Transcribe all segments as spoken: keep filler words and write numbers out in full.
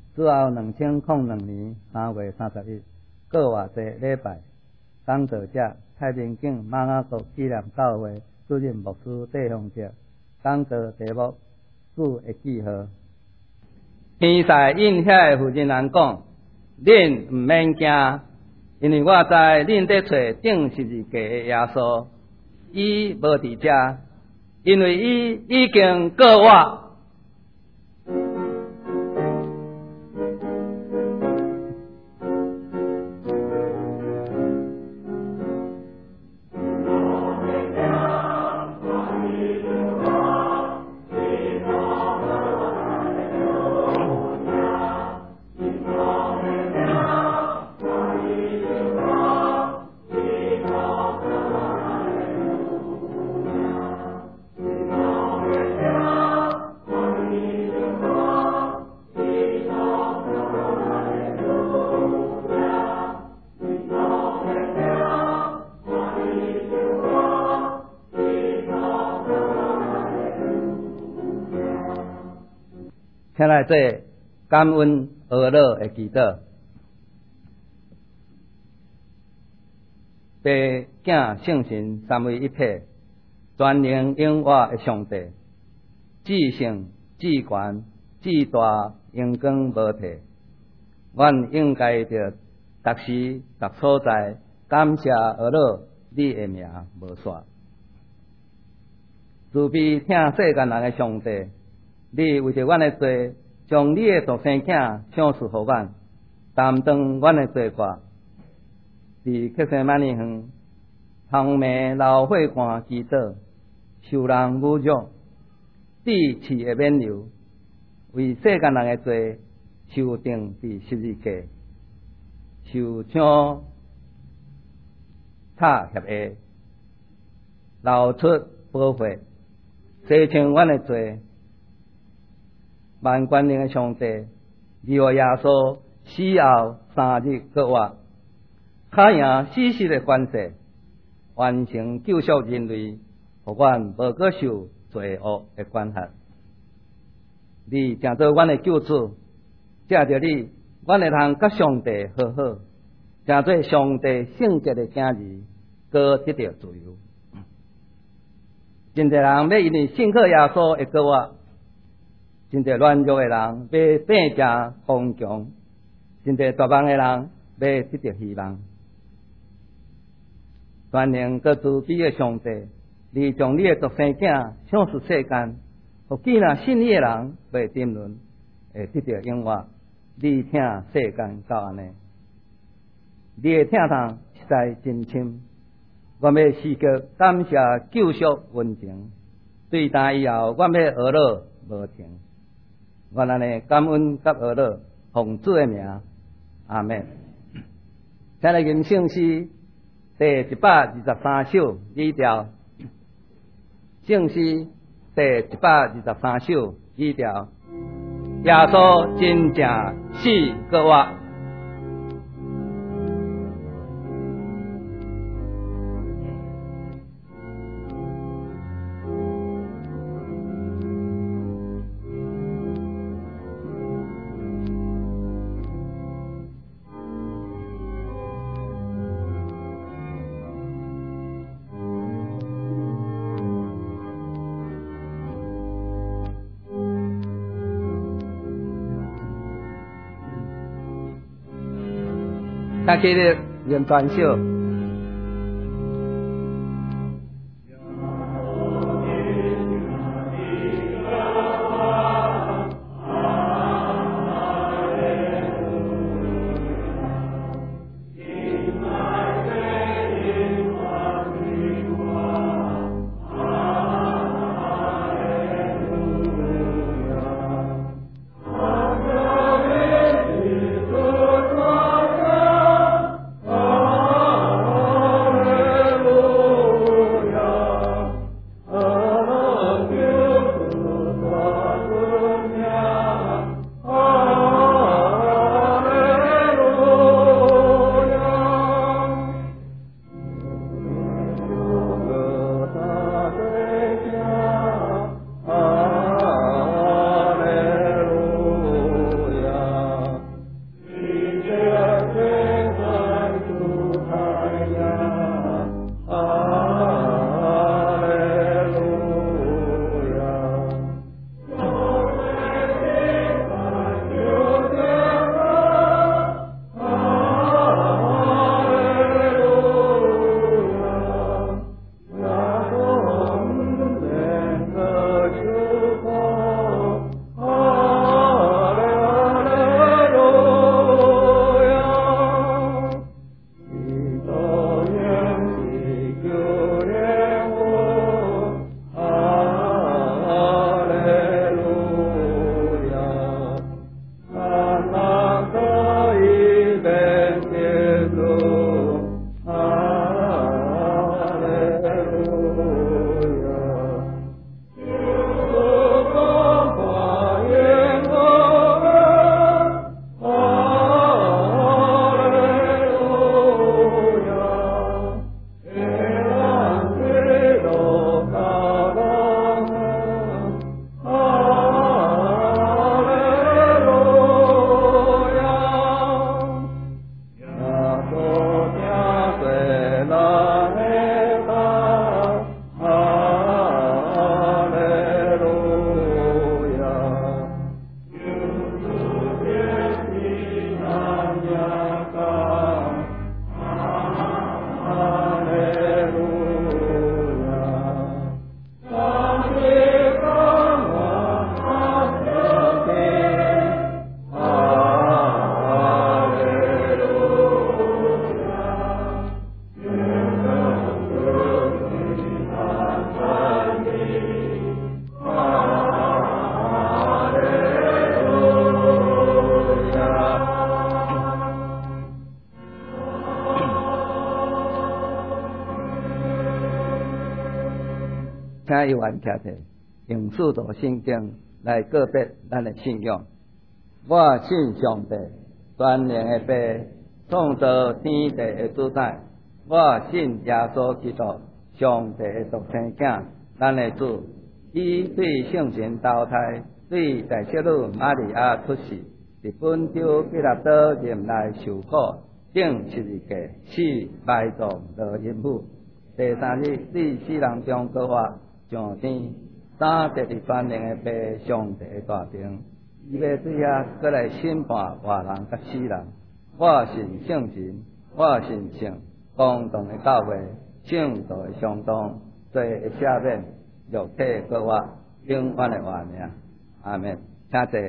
之后两千零二年三月三十一，过偌济礼拜，讲道者太平境马雅国纪念教会主任牧师戴宏哲讲道题目主的记号。天使应遐负责人讲，恁毋免惊，因为我知恁在找顶十字架的耶稣，伊无伫遮，因为伊已经告我。请来做感恩和乐的祈祷。爸、子、圣神三位一体，全能永活的上帝，至圣、至权、至大，荣光无替。阮应该着逐时逐所在感谢和乐你的名无煞。慈悲听世间人的上帝，你为着阮的罪，将你的独生囝赏赐予阮，担当阮的罪过。伫克西玛尼园，通暝流血汗祈祷，受人侮辱，地气的免流，为世间人的罪受定伫十字架，受伤擦血的，流出宝血，洗清阮的罪。万权能的上帝，你和耶稣死后三日搁活，打赢死死的关系，完成救赎人类，互阮无搁受罪恶的管辖。你成做阮的救主，借着你，阮会通甲上帝和好，成做上帝圣洁的囝儿，搁得到自由。真侪人要因为信靠耶稣会搁活。真侪软弱的人要变成刚强，真侪大梦的人要得到希望。全能搁慈悲的上帝，你将你的独生囝赏赐世间，互见若信你的人袂沉沦，会得到永活。你听世间到安尼，你的听筒实在真深。我要时刻感谢救赎温情，对待以后我要学乐无停。我安尼感恩甲和乐，奉主的名，阿门。请来吟圣诗第一百二十三首语调，圣诗第一百二十三首语调，耶稣真正死搁活。大家的念传授。 Oh 请有缘徛摕，用四道圣经来告别咱的信仰。我信上帝，全能的爸，创造天地的主宰。我信耶稣基督，上帝的独生子，咱的主。伊对圣神投胎，对大小女玛利亚出世，伫本州基督岛任内受苦，顶十字架，死埋葬落阴府。第三日，对死人中搁活上天，三得伫全能的爸上帝的大名。伊要对遐搁来审判活人甲死人。我信圣神，我信圣公道的教会，圣道的相当，罪的赦免，肉体搁活，永远的活命。阿门。请坐。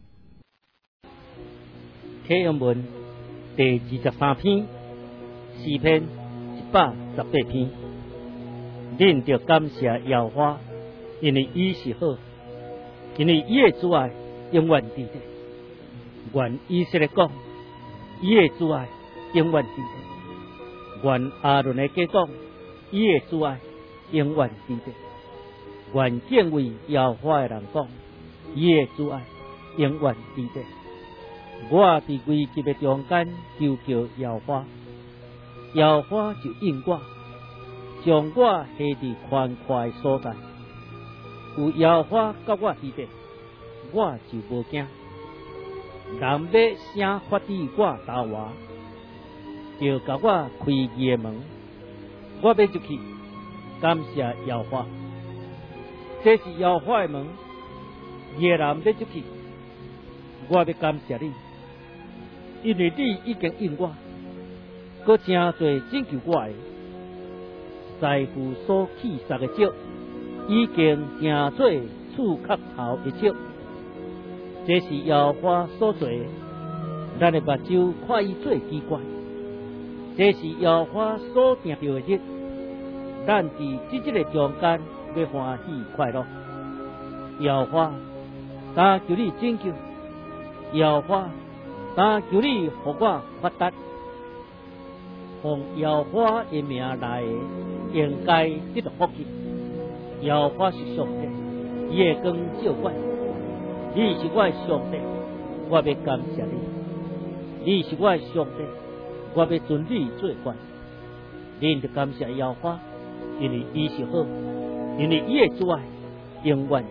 启阳文第二十三篇，诗篇一百十八篇。恁着感谢耶和华，因为伊是好，因为伊的主爱永远伫地。愿以色列讲，伊的主爱永远伫地。愿阿伦的家讲，伊的主爱永远伫地。愿敬畏耶和华的人讲，伊的主爱永远伫地。我伫危急的中间求叫耶和华，耶和华就应我，将我下伫宽阔的所在。有耶和华甲我伫地，我就无惊。人要声发伫我头外，就甲我开义的门，我要入去，感谢耶和华。这是耶和华的门，夜人要入去，我要感谢你，因为你已经应我，搁真侪拯救我的。师傅所起杀的石，已经成做触壳头的石。这是耶和华所做的，咱的目睭看伊最奇怪。这是耶和华所定着的日，咱伫即日的中间要欢喜快乐。耶和华，但求你拯救；耶和华，但求你互我发达。奉耶和华的名来的，应该得到福气。耶和华是上帝，伊会光照我。你是我的上帝，我要感谢你。你是我的上帝，我要尊你做官。恁就感谢耶和华，因为伊是好，因为伊的主爱永远伫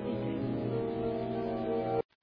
地。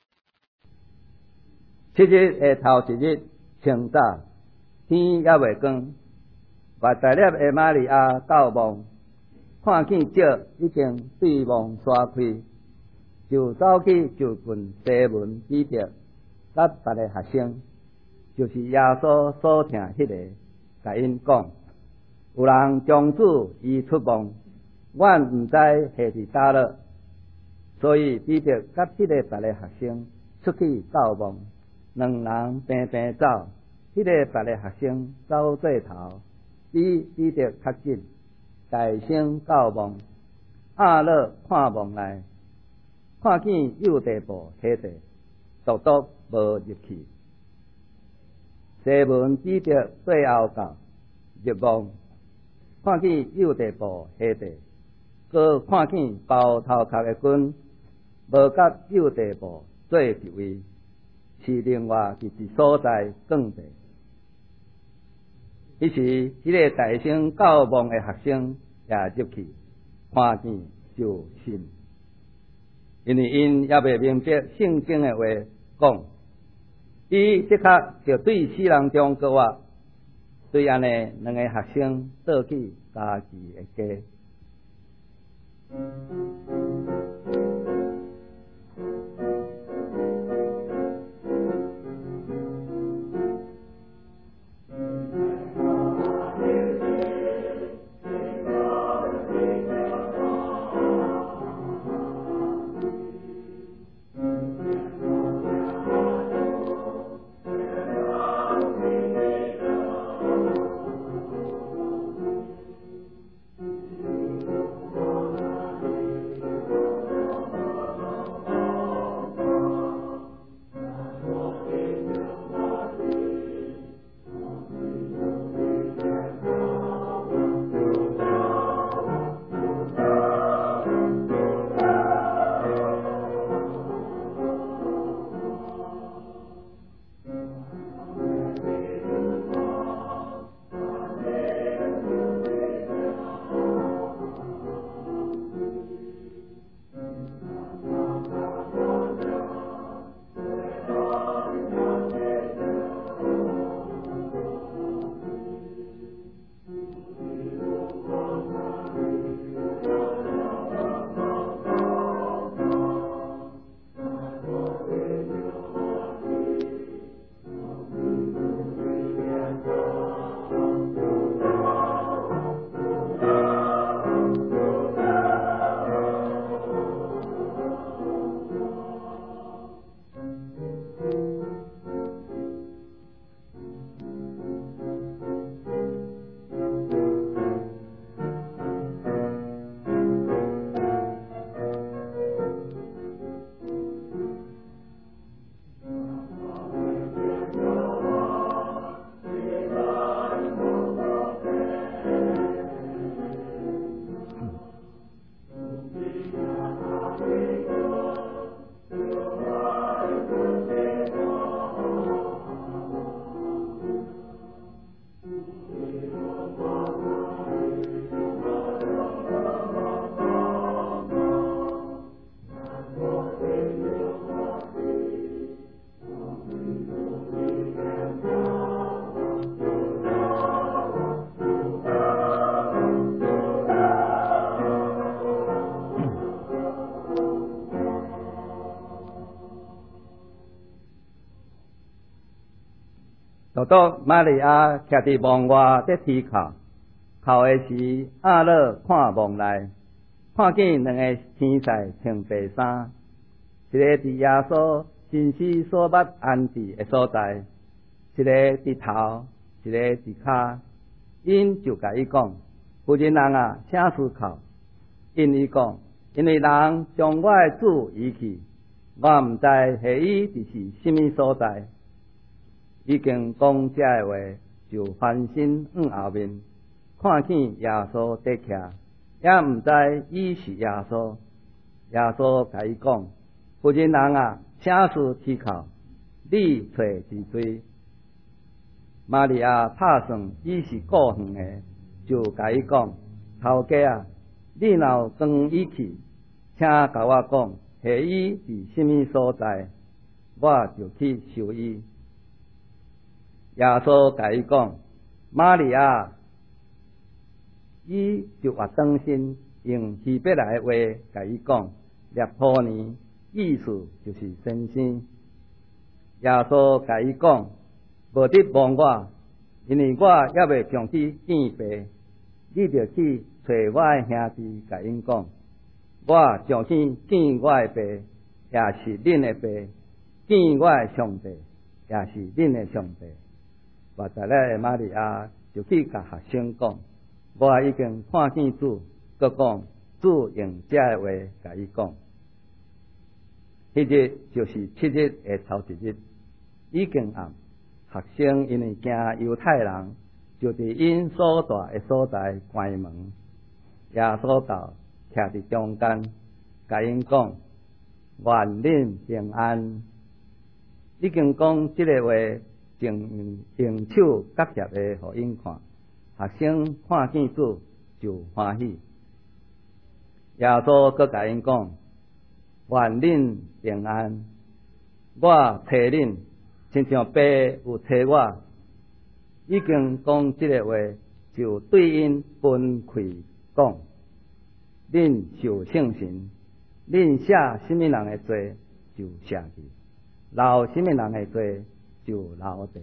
七日的头一日，清早，天还未光，外大粒的玛利亚到望，看见石已经对望刷开。就走去就近西门彼得，甲别个学生，就是耶稣所听迄个，甲因讲，有人将主移出望，阮毋知下伫叨落，所以彼得甲迄个别个学生出去到望，两人平平走，迄、那个别个学生走做头，比彼得较紧，大声到望，压落看望来。看见右地步下地，独独无入去。西门彼得最后到入望，看见右地步下地，佮看见包头壳的棍，无甲右地步做一位，是另外一个所在更地。于是，迄个大声告望的学生也入去，看见就信。因为因也未明白圣经的话，讲，伊即刻就对死人中搁活，对安尼两个学生倒去家己的家。 就到玛利亚徛伫梦外在啼哭，哭的时阿乐看梦内，看见两个天使穿白衫，一个伫耶稣身躯所捌安置的所在，一个伫头，一个伫骹。因就甲伊讲：夫人人啊，请思考。因伊讲：因为人将我的主移去，我毋知下伊伫是甚物所在。已经讲这话，就翻身往后面，看见耶稣在徛，也毋知伊是耶稣。耶稣甲伊讲：夫人人啊，请思啼哭，你找是谁？玛利亚拍算伊是故远的，就甲伊讲：头家啊，你若跟伊去，请甲我讲，下伊伫甚物所在，我就去收伊。耶稣甲伊讲：玛利亚，伊就活转身，用希伯来话甲伊讲：列波尼，意思就是先生。耶稣甲伊讲：无得忘我，因为我还未上去见爸，你着去找我的兄弟，甲因讲，我上去见我的爸，也是恁的爸；见我的上帝，也是恁的上帝。活在咧玛利亚就去甲学生讲，我已经看见主，佮讲主用这话甲伊讲。迄日就是七日的头一日，已经暗。学生因为惊犹太人，就伫因所住的所在关门。耶稣到徛伫中间，甲因讲：愿恁平安。已经讲即个话，正用手夹夹的互因看。学生看见主就欢喜。耶稣佮甲因讲：愿恁平安。我找恁。亲像爸有找我，已经讲即个话，就对因分开讲：恁受圣神，恁写什么人的罪就写去，留什么人的罪就留地。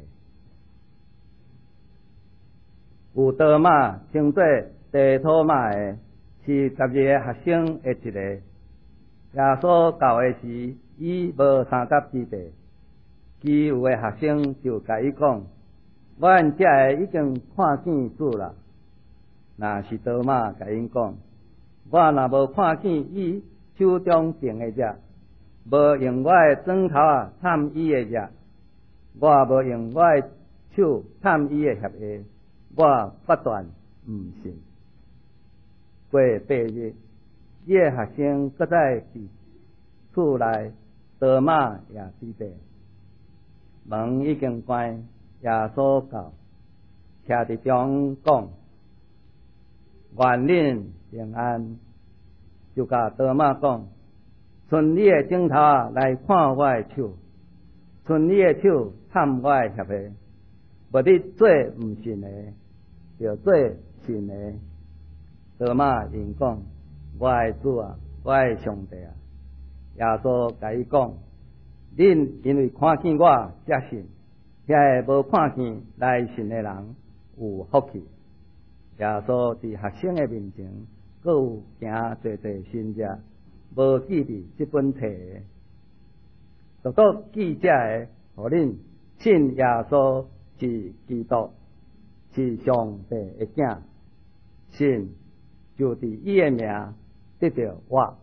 有多马称作地托马的，是十二个学生的一个。耶稣到的时，伊无三甲之地。其余的学生就甲伊讲：阮遮个已经看见主啦。若是多马甲因讲：我若无看见伊手中定的只，无用我的指头啊探伊的只，我无用我的手探伊的血液，我不断毋信。过八日，伊的学生搁在厝内，多马也伫地。门已经关，耶稣到，徛伫中讲：愿恁平安。就甲多马讲：顺你的指头来看我的手，顺你的手探我的血液，无你做毋信的，就做信的。多马应讲：我的主啊，我的上帝啊！耶稣甲伊讲：恁因为看见我才信，遐个无看见来信的人有福气。耶稣伫学生的面前，阁有行侪侪新者，无记伫这本册的，独独记者的，互恁信耶稣是基督，是上帝的囝，信就伫伊的名得到我。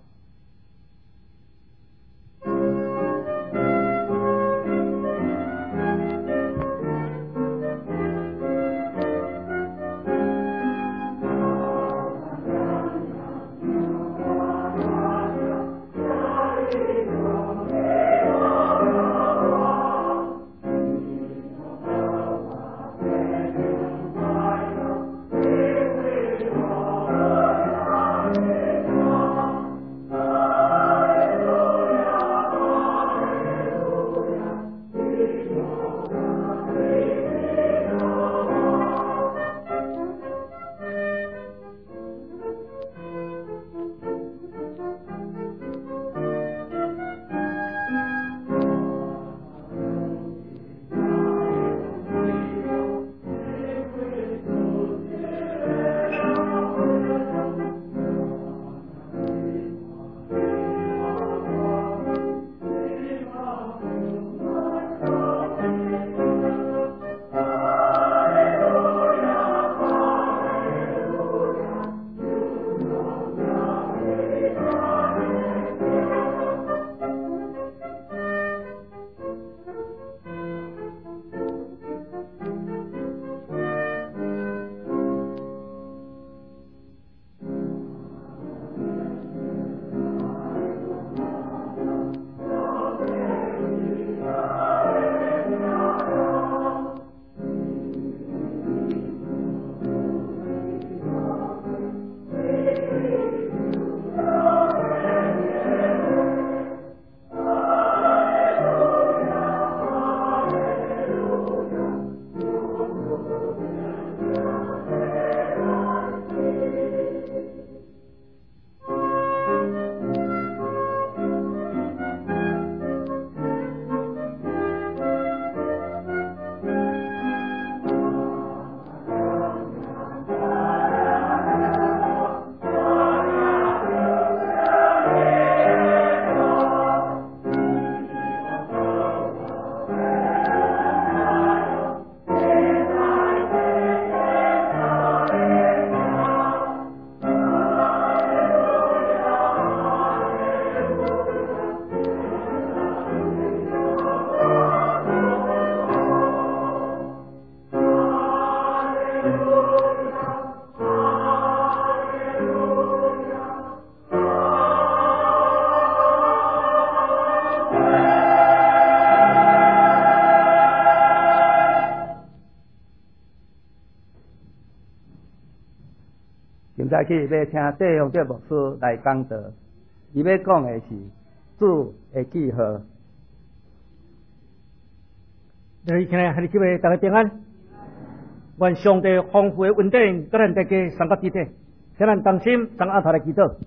在去要请弟兄的牧师来讲道，伊要讲的是主的记号。 你现在还是这位大家平安，愿上帝丰富的恩典，甲咱大家三个肢体，请咱同心上阿头来祈祷。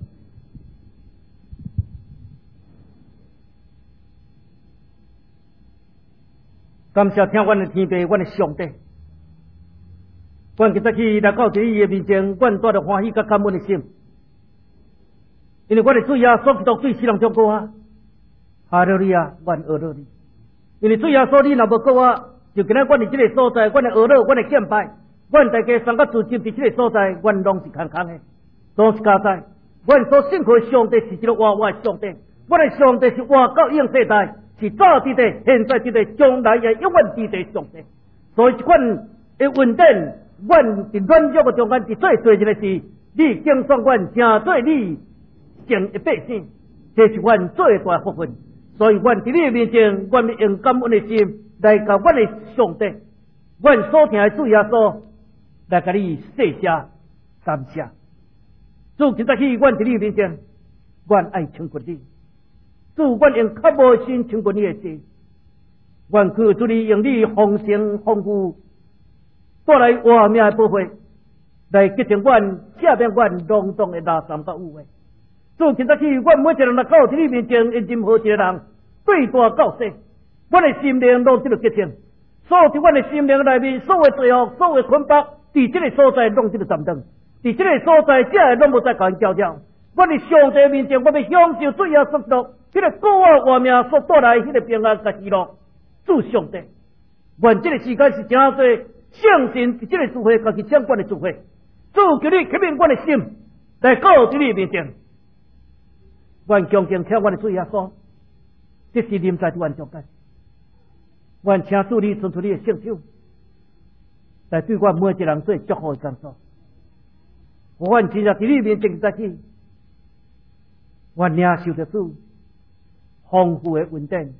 感谢听阮的天父，阮的上帝。阮今早起来到伫伊的面前，阮带着欢喜甲感恩的心，因为阮的主耶稣基督对世人照顾啊，哈利路亚，阮学了你。因为主耶稣你若无顾我，就今仔阮伫即个所在，阮的学了，阮的敬拜，阮大家三个自集伫即个所在，阮拢是空空的，都是假在。阮所信靠的上帝是一个活活的上帝，阮的上帝是活到永世代，是早伫地、现在伫地、将来也永远伫地上帝。所以一款的稳定。阮伫软弱嘅中间，伫最做一个事，你敬算阮成做你成一百姓，这是阮最大福分。所以，阮伫你面前，阮要用感恩的心来甲阮的上帝，阮所听的主耶稣来甲你谢谢感谢。主今早起，阮伫你面前，阮爱称赞你。主，阮用较无心称赞你的事，阮求主你用你丰盛丰富。带来活命的宝血，来洁净阮、赦免阮笼统的垃圾甲污秽。主今早起，阮每一个人来到伫你面前，因任何一个人对大到小，阮的心灵拢得到洁净。所有伫阮的心灵内面，所有罪恶、所有捆绑，伫这个所在拢得到斩断。伫这个所在，这个拢无再甲因交掉。阮的上帝面前，我要享受最后速度，这个古啊活命所带来迄个平安甲喜乐。主上帝，愿这个时间是真多。相信伫这个智慧，家己掌管的智慧，主求你启明阮的心，来到伫你面前。阮恭敬听阮的主耶稣，这是临在阮中间。阮请主你伸出你的圣手，来对阮每一个人做祝福的工作。阮真正伫你面前在起，阮领受着主丰富的恩典，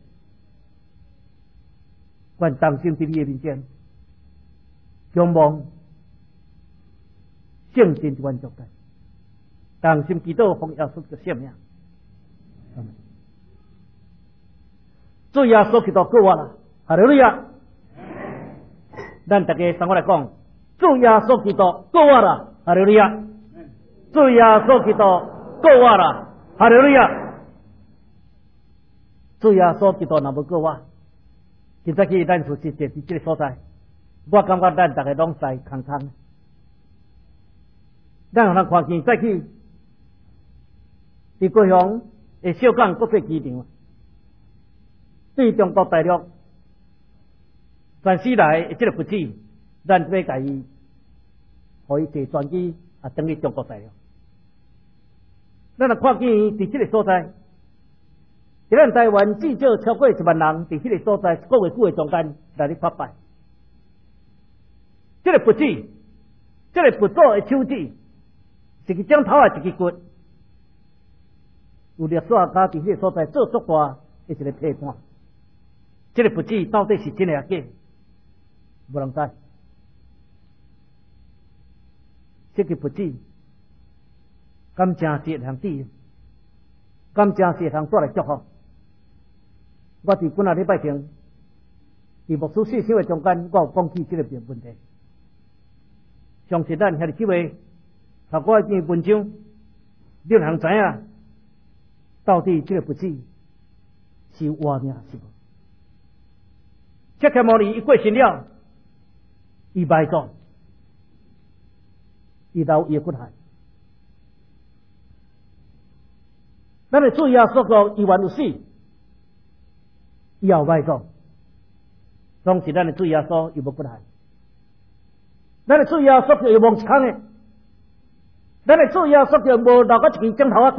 阮当心伫你的面前。仰望圣经的完作的，当心祈祷奉耶稣的性命。主耶稣基督救我啦，哈利路亚！咱大家三个来讲，主耶稣基督救我啦，哈利路亚！主耶稣基督救我啦，哈利路亚！主耶稣基督若无救我，现在去咱就是在这个所在。我感觉咱大家拢在空空，咱互人看见再去，伫高雄的小港国际机场，对中国大陆全世来的这个不止，咱要甲伊，互伊坐专机啊，登去中国大陆。咱若看见伫这个所在，伫咱台湾至少超过一万人伫这个所在一个月久的中间来咧发拜。这个不止，这个不做的手指，一个掌头啊，一个骨，有历史家伫迄个所在做足大的一个批判。这个不止到底是真的还假，无人知。这个不止，敢真是一项事，敢真是一项带来祝福。我伫本来礼拜前，伫牧师细小的中间，我有讲起这个问题。相信咱遐个几位透过一篇文章，你通知影到底这个不止是活命是无？切克摩尼一过身了，伊埋葬，伊留伊的骨骸。咱的主耶稣说，伊原有死，伊也有埋葬，拢是咱的主耶稣伊无骨骸。咱的主耶稣就望一空的，咱的主耶稣就无留个一根枕头啊骨，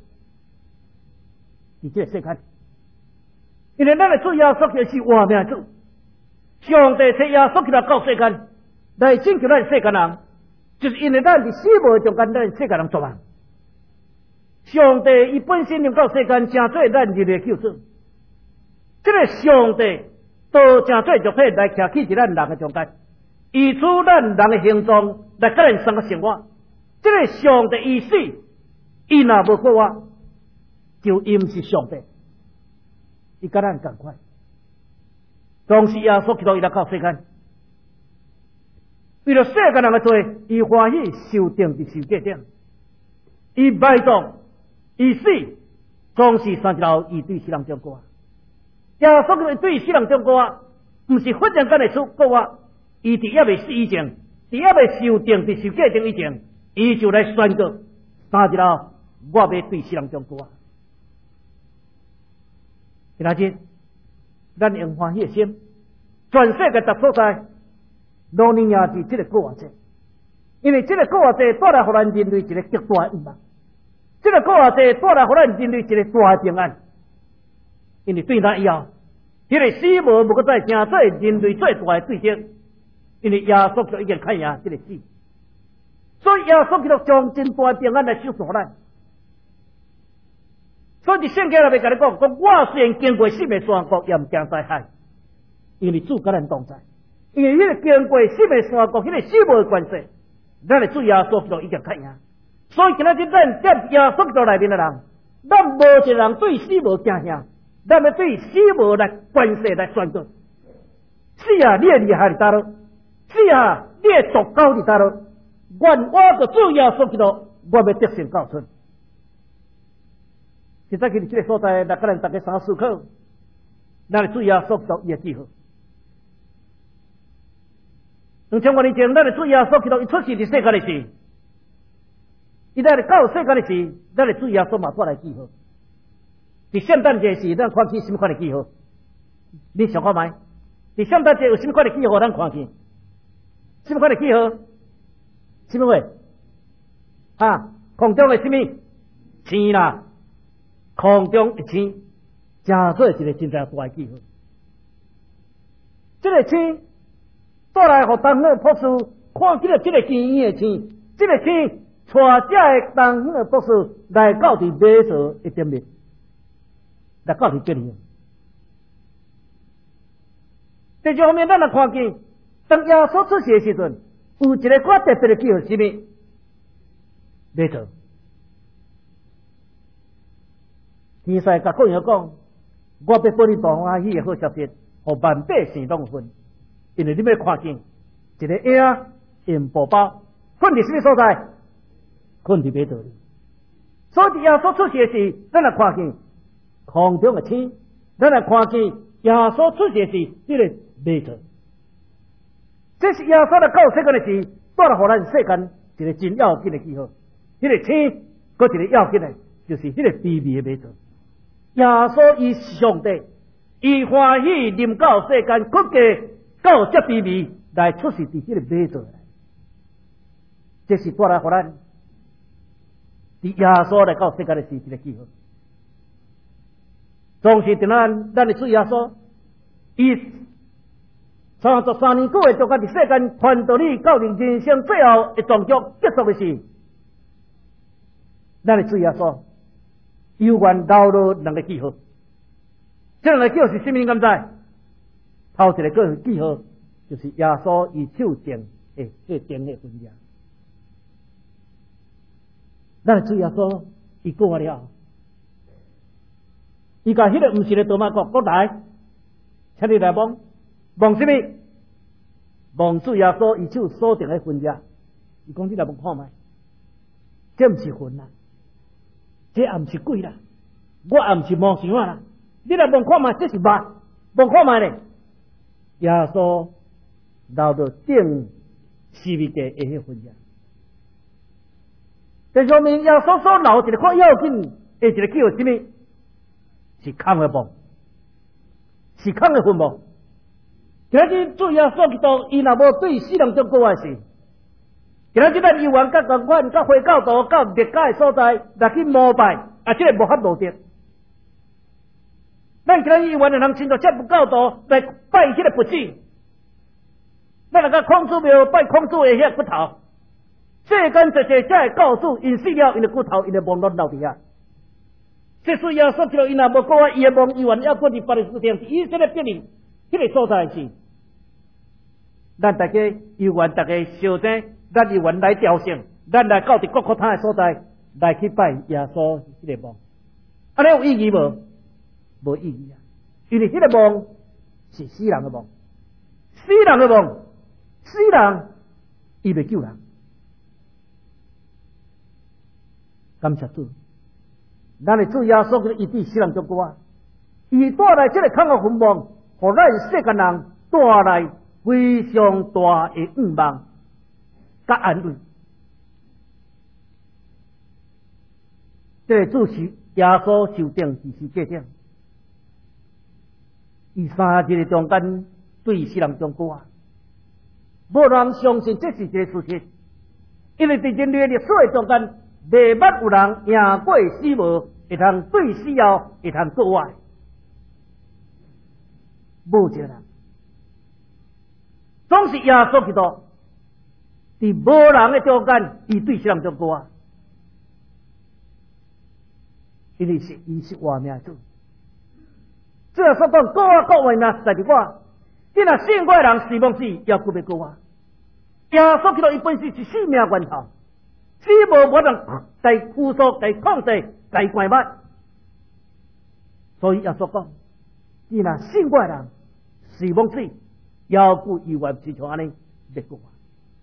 伫这个世界，因为咱的主耶稣就是活命主，上帝赐耶稣基督到世间来拯救咱世间人，就是因为咱伫死亡中间，咱世间人作亡。上帝伊本身能到世间，成做咱人的救主。这个上帝都成做肉体来徛起伫咱人的中间。移出咱人的形状来甲咱生活生活， 这个上帝意思，伊若无过我，就伊毋是上帝，伊甲咱共款。当时耶稣基督伊来到世间，为了世间人的罪，伊欢喜受定伫十字架顶，伊埋葬，伊死，总是三日后伊对世人中过。耶稣基督对世人中过，毋是忽然间会出过我，伊伫还未死以前，伫还未受定伫十字架顶以前，伊就来宣告三日后我要对世人中过。今仔日，咱用欢喜的心，全世界逐所在，努力也是这个过节，因为这个过节带来互咱人类一个极大的愿望，这个过节带来互咱人类一个大平安，因为对咱以后，这个死无无搁再成做人类最大的对象，因为耶稣就已经看赢这个死，所以耶稣基督将真大的平安来守护咱。所以伫圣经内面甲你讲，讲我虽然经过死的山谷，也毋惊灾害，因为主甲咱同在。因为迄个经过死的山谷，迄个死无的关系，咱的主耶稣基督已经看赢。所以今仔日咱接耶稣基督内面的人，咱无一个人对死无惊吓，咱要对死无来关系来宣告。死啊，你的厉害伫倒落？死啊，你的毒钩伫倒落？愿我的主耶稣基督，我要得胜到存。现在去伫这个所在，来甲咱大家三思考，咱的主耶稣基督伊的记号。两千多年前，咱的主耶稣基督伊出世伫世界的时，伊来到世界的时，咱的主耶稣嘛带来记号。伫圣诞节时，咱看见什么款的记号？你想看觅？伫圣诞节有什么款的记号？咱看见什么款的记号？什么话？啊，空中的什么星啦？空中一星，真做一个真正大的记号。这个星带来互东方博士看见了这个天眼的星，这个星带这个东方的博士来到伫马槽一点面，来到伫这里。第二方面，咱来看见，当耶稣出世的时阵，有一个较特别的记号，是什么？马槽。天使甲讲样讲，我要报你大欢喜的好消息，互万百姓拢有份。因为你要看见一个婴用布包困伫什么所在？困伫马槽里。所以耶稣出世的时，咱来看见空中的星，咱来看见耶稣出世的时，这个马槽。这是耶稣来到世间的时，带来互咱世间一个真要紧的记号。这个星，搁一个要紧的，就是这个卑微的马槽。耶稣伊是上帝，伊欢喜临到世间，国家到这卑微来出世伫这个马槽来。这是带来互咱伫耶稣来到世界的时一个记号。总是伫咱咱的主耶稣，伊三十三年久的中间伫世间传道理，到人人生最后一状结结束的时，咱的主耶稣有缘留落两个记号。这两个记号是什么？你敢知？头一个个记号就是耶稣伊手定诶，这定的婚约。咱的主耶稣伊过了，伊甲迄个毋是个多马国国来，请你来望望什么？望主耶稣伊手所定的婚约。伊讲你来望看觅，这毋是魂啦。这也毋是鬼啦，我也毋是魔想啦。你来望看觅，这是肉，望看觅咧。耶稣留到顶十字架的迄份呀。第上面耶稣所留一个较要紧的一个叫什么？是空的梦，是空的坟墓。今日主耶稣基督伊若无对世人做过的事。今仔日咱犹原甲共款，甲回教徒、甲灭教的所在来去膜拜，啊，这个无法无得。咱今仔日犹原的人亲像这不教徒来拜迄个佛子，咱来甲孔子庙拜孔子的迄个骨头，世间这些这个教主因死了，因的骨头因的梦拢留伫遐。这次耶稣基督因若无过啊，伊的梦犹原要过伫巴勒斯坦，是以色列必定迄个所在是。咱大家犹原大家小心。咱犹原来调整， 咱来到伫各各他的所在来去拜耶稣迄个梦，安尼有意义无？无意义啊！因为迄个梦是死人的梦，死人的梦，死人伊袂救人。感谢主，咱的主耶稣基督伊对死人中国啊，伊带来这个空的坟墓，互咱世间人带来非常大的愿望甲安慰。这个主是耶稣受定是是界定，伊三日的中间对世人中国啊，无人相信这是一个事实，因为伫人类历史的中间，未捌有人赢过死亡，会通对死后会通做爱，无一个人，总是耶稣基督伫无人的中间，伊对世人中国啊。因为是伊是活命主，这所讲国啊国位呢，在伫我，你若信我的人死亡死，要顾要国啊。耶稣基督伊本身是生命源头，死无无人在拘束、在控制、在关闭。所以耶稣讲，你若信我的人死亡死，要顾以外是像安尼要国啊。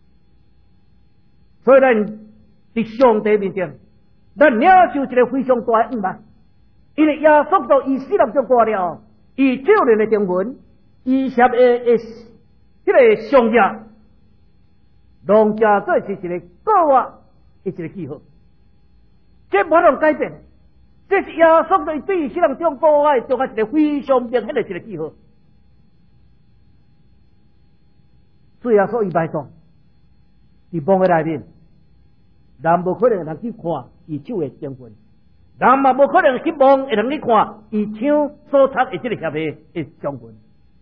所以咱伫上帝面前。咱领受一个非常大的恩望，因为耶稣基督伊死人中过了，伊照人的经文，伊协的的迄个上约，拢加做是一个国啊，一个记号，这无能改变，这是耶稣基督对死人中过爱中啊一个非常明显的一个记号。所以耶稣伊摆讲，伫梦的内面，人无可能通去看。伊手的经文，人嘛无可能去望，会通去看伊手所插的这个协议的经文，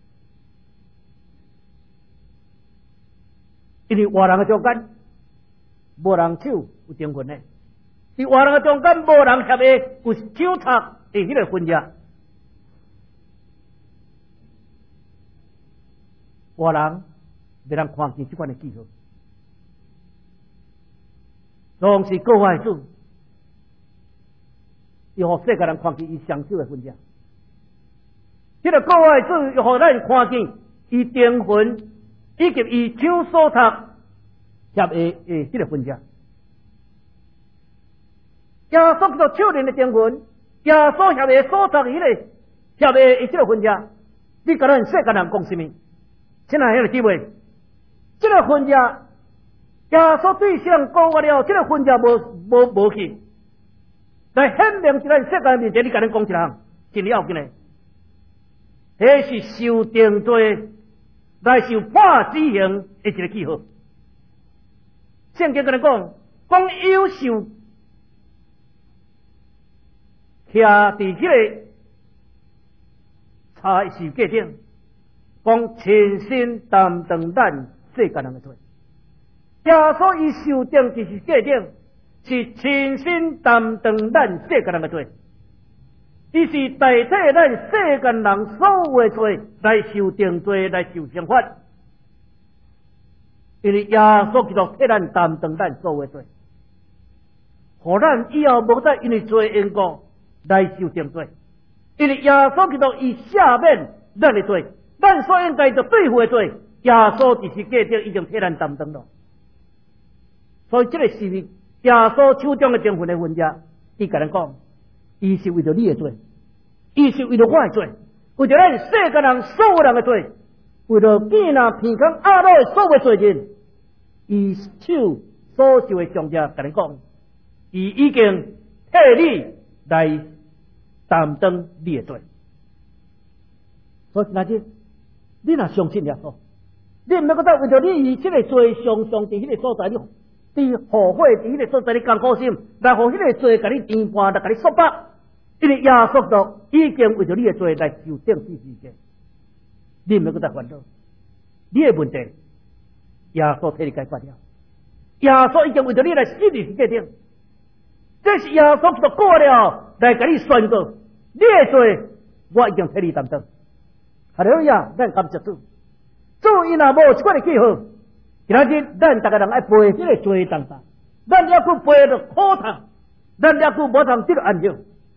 因为活人的中间，无人手有经文的；伫活人的中间，无人协议有手插的迄个分页。活人袂通看见这款的记号，拢是国外主。又互世界人看见伊双手的分量，这个国外主又互咱看见伊灵魂以及伊手所插协议的这个分量。耶稣基督手里的灵魂，耶稣协议所插的迄个协议的这个分量，你甲咱世界人讲什么？亲爱的姊妹，这个分量，耶稣对世人讲话了，这个分量无无无去。来显明一咱世界面前，你甲咱讲一项真要紧嘞，迄是受定罪来受判死刑的一个记号。圣经甲咱讲，讲有受徛伫迄个查受界定，讲亲身担当咱世界人的罪。耶稣伊受定就是界定。是亲身担当咱世界人的罪，伊是代替咱世间人所有的罪来受定罪，来受惩罚。因为耶稣基督替咱担当咱所有的罪，互咱以后无再因为罪缘故来受定罪。因为耶稣基督伊赦免咱的罪，咱所应该着对付的罪，耶稣就是界定已经替咱担当了。所以这个是耶稣手中的经文的文章，伊甲咱讲，伊是为着你的罪，伊是为着我的罪，为着咱世间人所有人的罪，为着见那偏康阿罗的所有罪人，伊手所受的上者甲咱讲，伊已经替你来担当你的罪。所以那日，你若相信耶稣，你毋免搁再为着你这个罪常常伫迄个所在你。伫后悔伫迄个所在你艰苦心，来互迄个罪甲你颠盘，来甲你束缚，因为耶稣都已经为着你的罪来受定死事件，你毋免搁再烦恼，你的问题，耶稣替你解决了，耶稣已经为着你来死你是界定，这是耶稣所过了，来甲你宣告，你的罪我已经替你担当。哈利路亚，咱感谢主，主伊若无一款的记号。今仔日咱逐个人爱背这个罪当当， 咱也佫背着苦痛，咱也佫无通得到安息。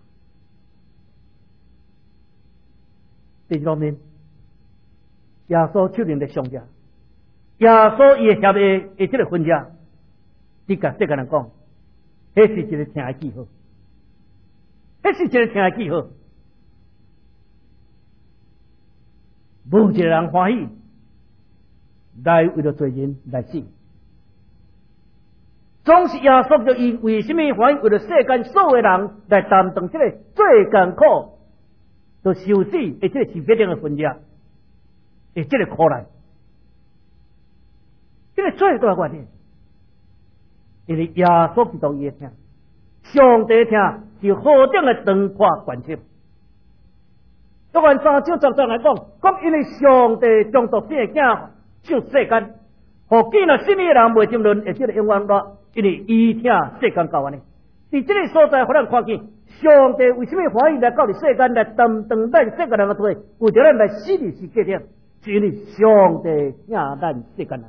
第二方面，耶稣手里的上者，耶稣伊协的的这个分者，你甲世界人讲，迄是一个听的记号，迄是一个听的记号。无一个人欢喜来为了罪人来死，总是耶稣就伊为什么欢喜为了世间所有人来担当这个最艰苦、就受死的这个是决定的分者，的这个苦难，这个最大的原因，因为耶稣基督伊的听，上帝听是何等的长阔关切。要按三章十章来讲，讲因为上帝将独生的囝上世间，互见了信的人未争论，而且永远落，因为伊听世间教完呢。伫这个所在，互咱看见上帝为什么欢喜来到你世间来担当咱世间人的罪，为着咱来死的是决定，是因为上帝听咱世间人。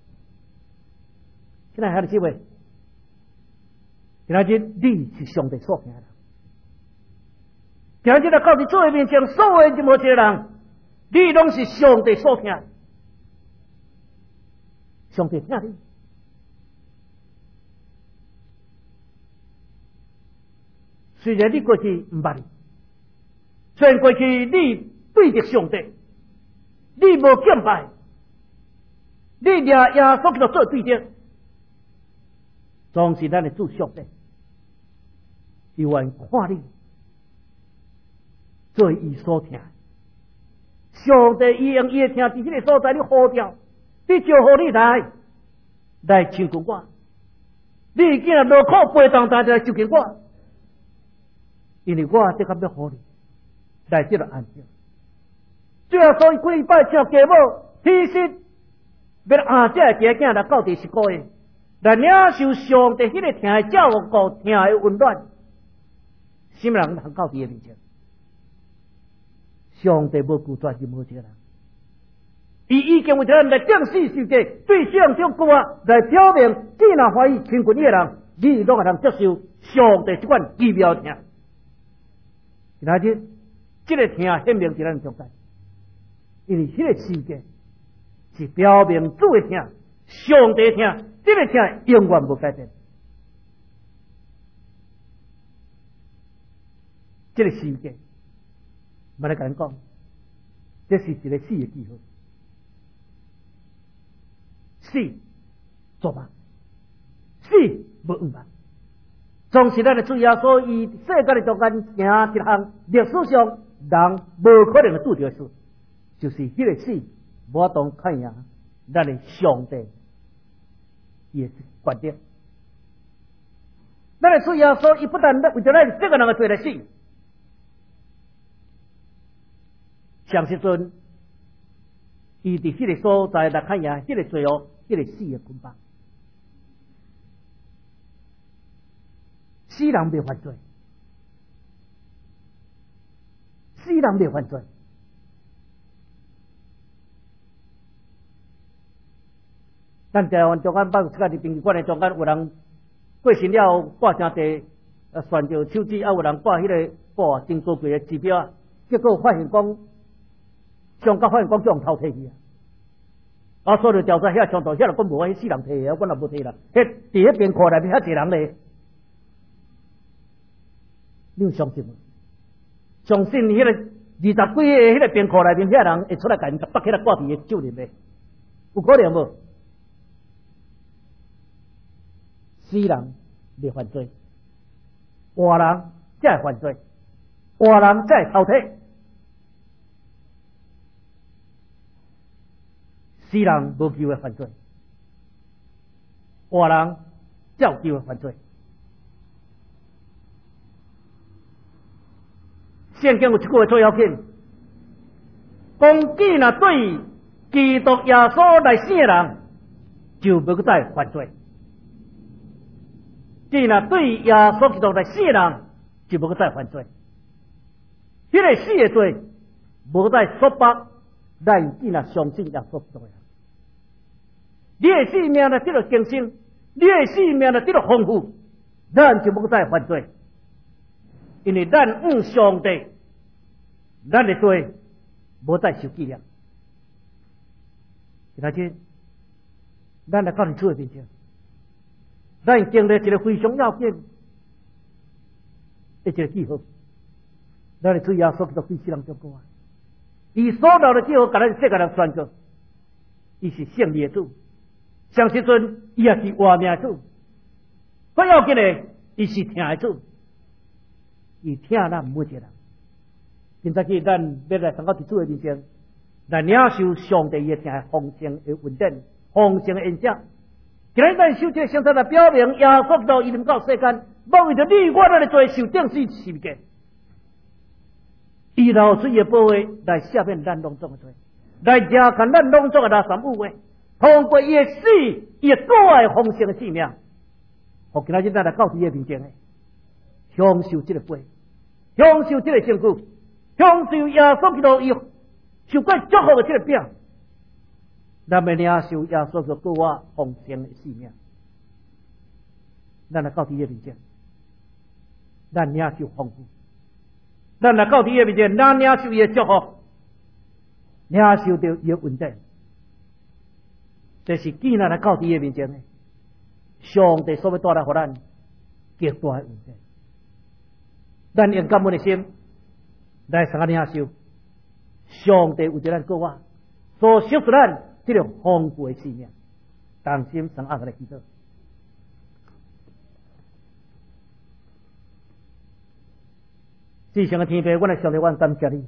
现在还有几位？今仔日你是上帝所听的。今日来到你座位面前，所有任何一个人，你拢是上帝所听，上帝听你。虽然你过去唔捌，虽然过去你对着上帝，你无敬拜，你掠耶稣基督做对着，总是咱的主上帝，伊愿看你。做伊所听，上帝伊用伊的听，伫迄个所在你呼召，你招呼你来来亲近我，你竟然落苦背当当来就近我，因为我这个要互你来这个安静。最后所以几礼拜请家母，其实要按这个家囝来到第十个月，来领受上帝迄个听的照顾、听的温暖，什么人通到伊的面前？上帝无拒绝任何一个人，伊已经为着咱来正视世界，对上中国来表明，既然欢喜亲近你的人，你拢会通接受上帝这款奇妙听。今仔日这个听显明伫咱中间，因为迄个世界是表明主的听，上帝听，这个听永远无改变。这个世界。我来甲恁讲，这是一个死的记号，死做梦，死无用梦。总是咱的主耶稣以世界的中间行一项历史上人无可能的拄着的事，就是迄个死无当看赢咱的上帝也是观点。咱的主耶稣伊不但为着咱这个人的罪来死。上时阵，伊伫迄个所在来看呀，迄个罪恶，迄个死的捆绑，死人未犯罪，死人未犯罪。咱台湾中间包括自家伫殡仪馆的中间，有人过身了挂声地，啊，选着手指，啊，有人挂迄个挂真高贵的指标，结果发现讲。上甲发现讲叫人偷摕去啊！啊，所以调查遐上头遐就讲无，迄死人摕的，我也无摕啦。迄伫迄边库内面遐济人咧，你有相信吗？相信迄个二十几个迄个边库内面遐人会出来甲因拔起来挂伫个手里面，有可能无？死人未犯罪，活人才会犯罪，活人才会偷摕。死人无机会犯罪，活人才有机会犯罪。圣经有一句话做要紧，讲既然对基督耶稣来信的人，就无再犯罪；既然对耶稣基督来信的人，就无再犯罪。迄个死的罪，无再束缚咱既然相信耶稣基督的人。你的性命来得到更新， 你的生命就得到丰富，咱就不再犯罪，因为咱向上帝，咱的罪无再受纪念。其他姐，咱来到你主的面前，咱经历一个非常要紧的一个记号，咱的主耶稣基督对世人中国啊，伊所有的记号，甲咱世界人宣告，伊是胜利的主，上时阵伊也是活命的主，最要紧的，伊是听的主，伊听咱每一个人。现在去，咱要来参考伫主的面前。来领受上帝的听丰盛的稳定、丰盛的印象。今日咱受这个圣餐来表明，耶稣基督伊临到世间，无为着你我咱的罪受定死是物件。伊老水的保卫来赦免咱拢总的罪，来加看咱拢总的那三污的，通过伊的死，伊的个爱丰盛的生命，互今日咱来到伊的面前的，享受这个杯，享受这个圣具，享受耶稣基督伊。受过祝福的这个饼，咱们领受耶稣所给我丰盛的生命，咱来到主的面前，咱领受丰富，咱来到主的面前，咱领受伊的祝福，领受到伊的稳定，这是既然来到主的面前呢，上帝所要带来给咱极大的稳定，咱用感恩的心来参加领受。上帝为着咱过我，所赐予咱这个丰富的生命，同心上爱来祈祷。至上的天父，我来上帝，我感谢你，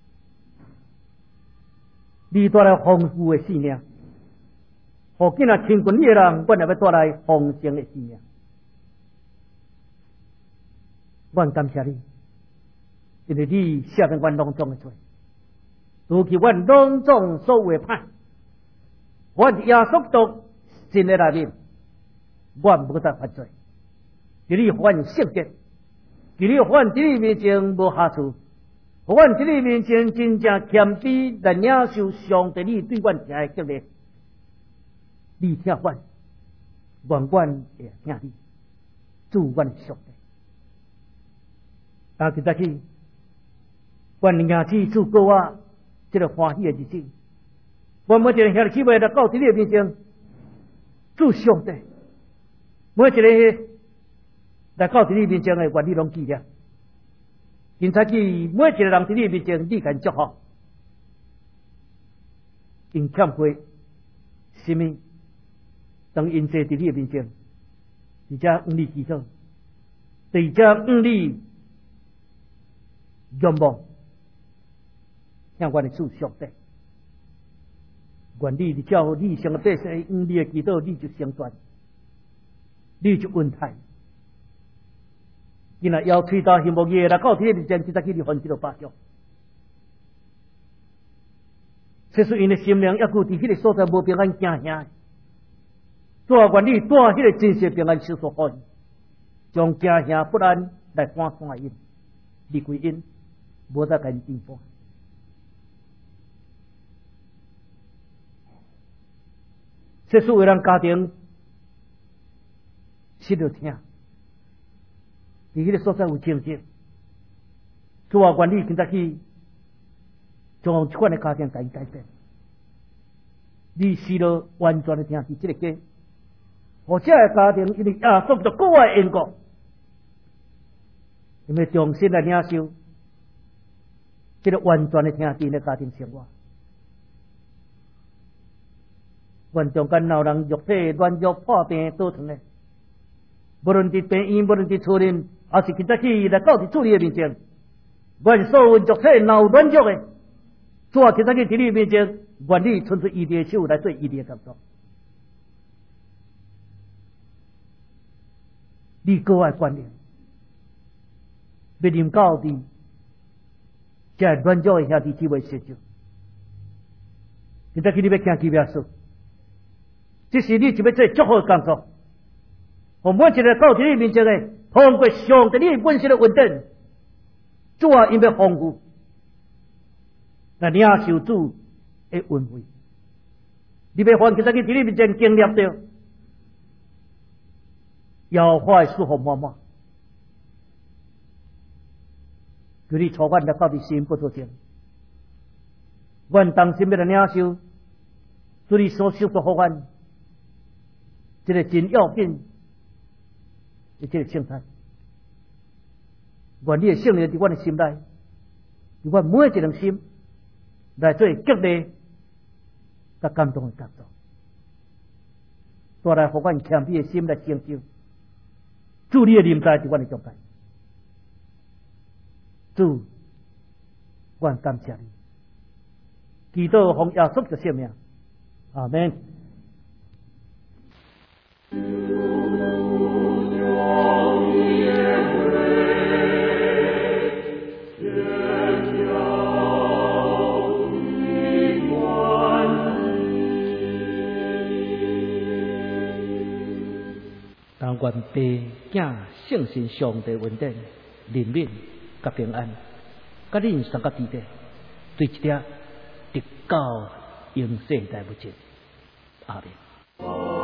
你带来丰富的生命，互今仔亲近你的人，我也要带来丰盛的生命。我感谢你，因为你赦免我拢总的罪。除去阮拢总所有的歹，我耶稣基督心的内面，我无再犯罪。伫你犯圣洁，伫你犯伫你面前无下处，阮伫你面前真正谦卑来领受上帝你对阮听的激励。你听阮，愿阮会听你，主阮上帝。但今仔起，阮领子主过我。这个欢喜的日子，我每一个兄弟姊妹来到主的面前，主上帝，每一个来到主的面前的愿你拢记了。现在起每一个人在你面前，你敢祝福，因欠亏什么？当因坐在你的面前，而且向你祈祷，而且向你愿望。向我的主上帝，愿你的照你上的百姓用你的祈祷，你就成全，你就恩待。今日要推到希望耶来到天面前，就在去你分这个巴掌。这是因的心灵，要顾伫迄个所在无平安惊吓，做愿你带迄个真实平安手所看，将惊吓不安来赶散因，离开因，无再跟颠覆。这是为咱家庭失着听，伫迄个所在有情节，主啊，愿你今仔去将这款的家庭改改变，你失了完全的听是这个家，或者个家庭因为亚述着国外因果，因为重新来领受这个完全的听伫的家庭生活。愿中间老人肉体软弱破病造成的，无论伫病院，无论伫厝内，还是今仔起来到伫主你的面前，愿所有肉体老软弱的，主啊，今仔起伫你面前，愿你伸出伊的手来做伊的工作。你个爱观念，要临到伫这软弱的兄弟姊妹身上，今仔起你要听基督耶稣。这是你就要做祝福的工作，我每一个到伫你面前的，通过上帝你本身的稳定，主啊，因要丰富，那领受主的恩惠，你要还其他去伫你面前经历到， 妖花的祝福满满。求你初阮来到你心不足前，阮当心要来领受，主你所赐福互阮，这个真要紧的这个圣餐。愿你的圣灵伫阮的心内，伫阮每一人心来做激励、甲感动的工作，带来互阮谦卑的心来成就。主你的临在伫阮的中间，主，阮感谢你，祈祷奉耶稣的圣名，阿门。但愿爸、囝、圣神上帝恩典、怜悯、甲平安，甲恁三个弟弟，对一点直到永世代不尽。阿门。